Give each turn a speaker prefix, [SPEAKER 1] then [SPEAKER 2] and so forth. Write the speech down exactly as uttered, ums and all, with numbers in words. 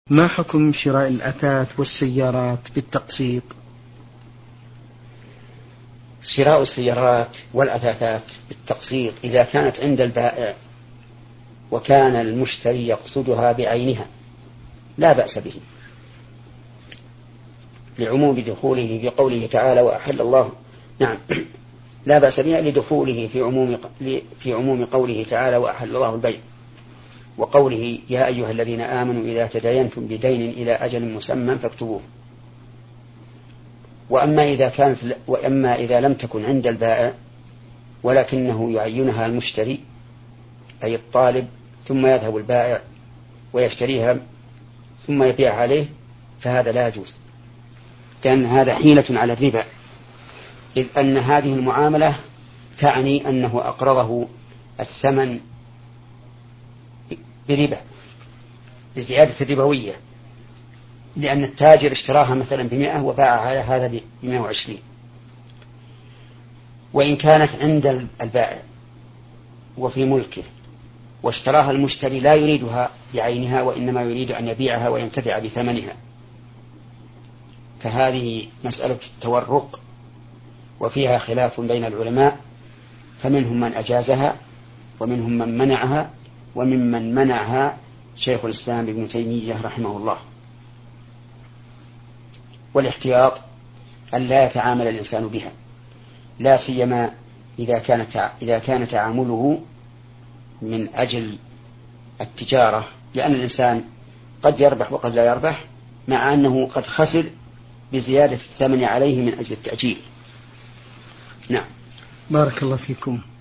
[SPEAKER 1] ما حكم شراء الأثاث والسيارات بالتقسيط؟
[SPEAKER 2] شراء السيارات والأثاثات بالتقسيط إذا كانت عند البائع وكان المشتري يقصدها بعينها لا بأس به، لعموم دخوله بقوله تعالى وأحل الله. نعم، لا بأس به لدخوله في عموم في عموم قوله تعالى وأحل الله البيع، وقوله يا أيها الذين آمنوا إذا تداينتم بدين إلى أجل مسمى فاكتبوه. وأما إذا كانت وأما إذا لم تكن عند البائع ولكنه يعينها المشتري أي الطالب، ثم يذهب البائع ويشتريها ثم يبيعها عليه، فهذا لا يجوز، لأن هذا حيلة على الربا، إذ أن هذه المعاملة تعني أنه أقرضه الثمن بربا بزيادة الربوية، لأن التاجر اشتراها مثلا بمئة وباعها هذا بمئة وعشرين. وإن كانت عند البائع وفي ملكه واشتراها المشتري لا يريدها بعينها وإنما يريد أن يبيعها وينتفع بثمنها، فهذه مسألة تورق وفيها خلاف بين العلماء، فمنهم من أجازها ومنهم من منعها، وممن منعها شيخ الإسلام ابن تيمية رحمه الله. والاحتياط أن لا يتعامل الإنسان بها، لا سيما إذا كان إذا كان تعامله من أجل التجارة، لأن الإنسان قد يربح وقد لا يربح، مع أنه قد خسر بزيادة الثمن عليه من أجل التأجيل. نعم.
[SPEAKER 1] بارك الله فيكم.